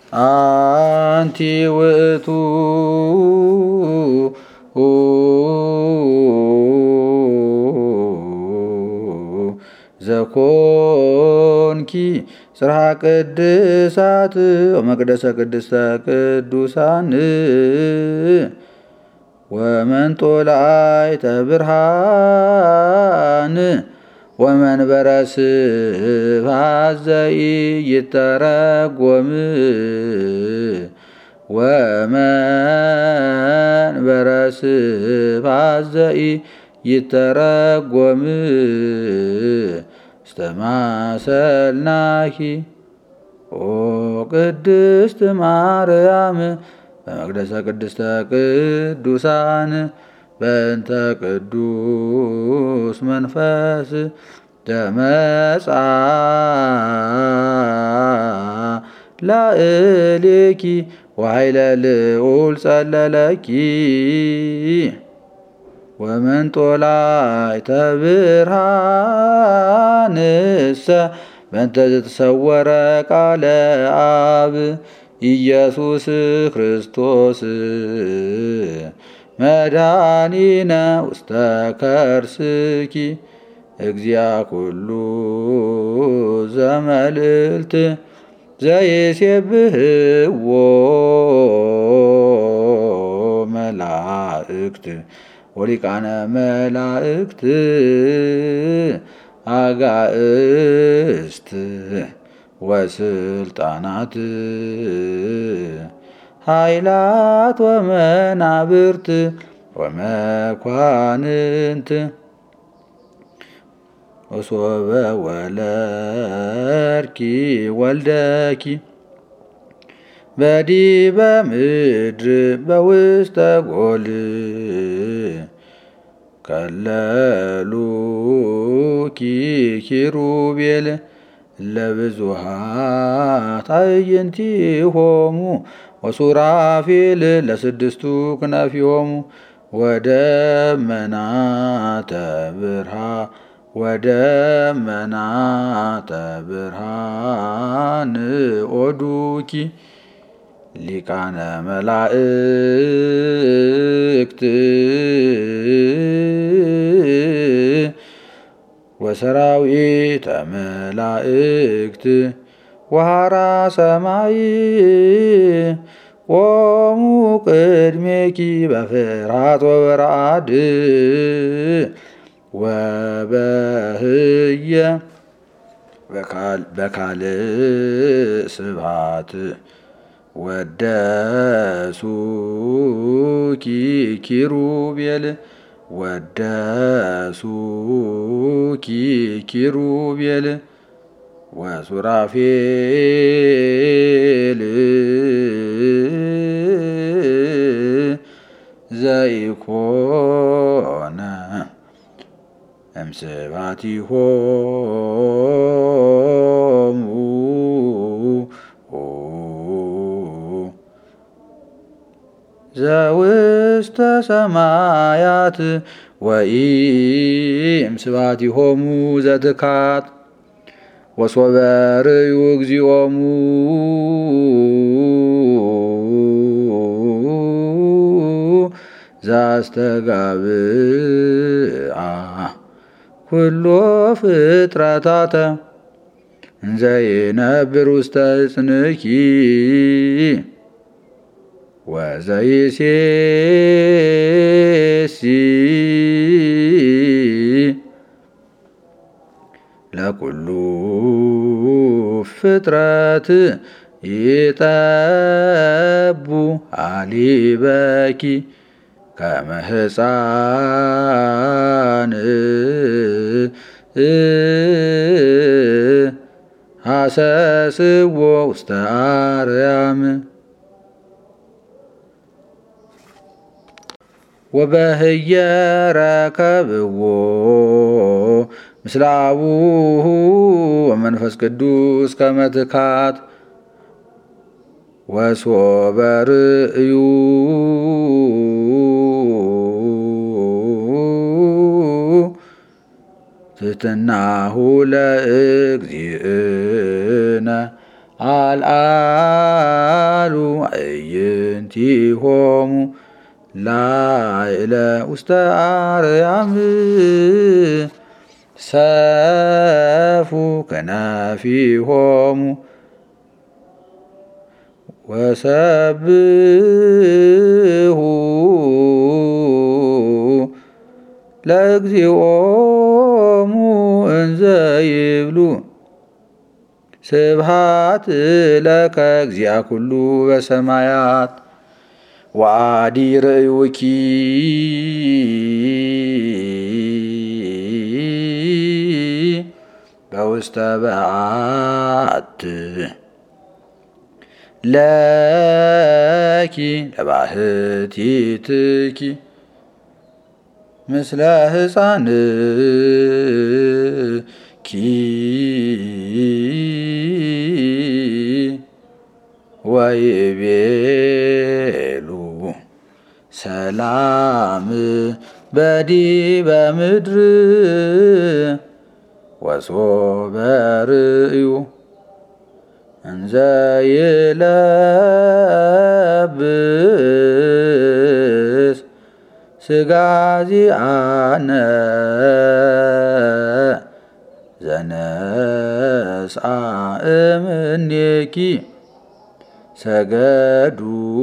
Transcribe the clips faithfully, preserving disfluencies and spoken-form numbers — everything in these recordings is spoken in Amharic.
አንቲ ውእቱ ዘኮንኪ ጽርሐ ቅድሳት ወመቅደሰ ቅድስተ ቅዱሳን ወመንጦላዕተ ብርሃን ወመንበረ ስብሐት ዘኢይተረጎም ወመንበረ ስብሐት ዘኢይተረጎም እስተማሰልናኪ ኦ ቅድስት ማርያም በመቅደሰ ቅድስተ ቅዱሳን በእንተ ቅዱስ መንፈስ ዘመጽአ ላዕሌኪ ወኃይለ ልዑል ጸለለኪ ወመንጦላዕተ ብርሃንሰ በእንተ ዘተሰወረ ቃለ አብ ኢየሱስ ክርስቶስ መድኃኒነ ውስተ ከርስኪ እግዚአ ኩሉ ዘመልዕልት ዘይሴብሕዎ መላእክት ወሊቃነ መላእክት አጋእስት ወስልጣናት ኃይላት ወመናብርት ወመኳንንት ወሶበ ወለድኪ ወልደኪ በዲበ ምድር በውስተ ጎል ከለሉኪ ኪሩቤል ለብዙኃት አዕይንቲሆሙ ወሱራፌል ለስድስቱ ክነፊሆሙ ወደመናተ ብርሃን ወደመናተ ብርሃን ኦዱኪ ሊቃነ መላእክት ወሰራዊተ መላእክት ወሃራ ሰማይ ቆሙ ቅድሜኪ በፍርሃት ወበረዓድ ወበህየ በካልእ ስብሐት ወደሱኪ ኪሩቤል ወደሱኪ ኪሩቤል ወሱራፌል ዘይኮነ እምስብሐቲሆሙ ዘውስተ ሰማያት ወኢእምስብሐቲሆሙ ዘትካት ወሶበ ርእዩ እግዚኦሙ ዘአስተጋብአ ኩሎ ፍጥረታተ እንዘ ይነብር ውስተ ዕፅንኪ ወዘይሴሲ ለኩሉ ፍጥረት ይጠቡ አሊበኪ ከመ ሕፃን ሐሰስዎ ውስተ አርያም ወበህየ ረከብዎ ምስለ አቡሁ ወመንፈስ ቅዱስ ከመ ትካት ወሶበ ርእዩ ትሕትናሁ ለእግዚእነ አልዓለም ባሕቲሆሙ ላዕለ ውስተ አርያም ሰፉ ከናፊሆሙ ወሰብሑ ለእግዚኦሙ እንዘ ይብሉ ስብሐት ለከ እግዚአ ኩሉ በሰማያት ወአዲ ርእዩኪ በውስተ በዓት ለኪ ለባሕቲትኪ ምስለ ሕፃንኪ ወይቤሉ ሰላም በዲበ ምድር ወሶበ ርእዩ እንዘ ይለብስ ሥጋ ዚአነ ዘነስአ እምኔኪ ሰገዱ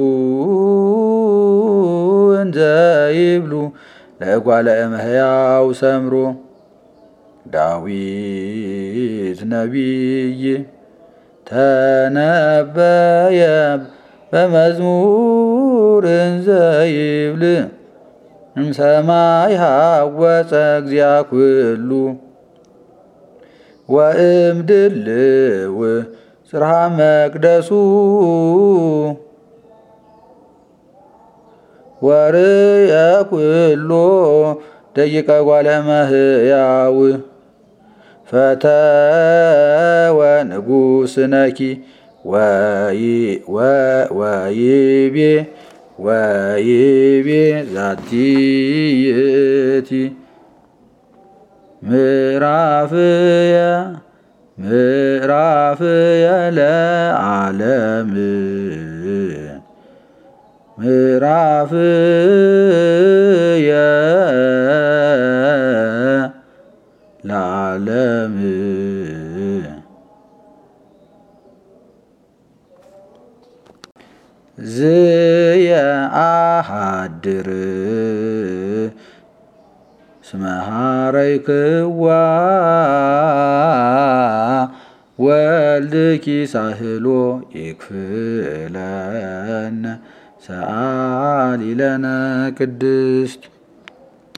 እንዘ ይብሉ ለእጓለ እመሕያው ሰምሮ ዳዊት ነቢይ ተነበየ በመዝሙር እንዘ ይብል እምሰማይ ሐወፀ እግዚአ ኩሉ ወእምድልው ጽርሐ መቅደሱ ወርእየ ኩሎ ደቂቀ እጓለ እመሕያው ፈተወ ንጉሥነኪ ወይቤ ወይቤ ዛቲ ይእቲ ምዕራፍየ ምዕራፍየ ለዓለም ምዕራፍየ ለዓለም ዝየ አሐድር እስመ ኀረይክዋ ወልድኪ ሳህሎ ይክፍለነ ሰአሊ ለነ ቅድስት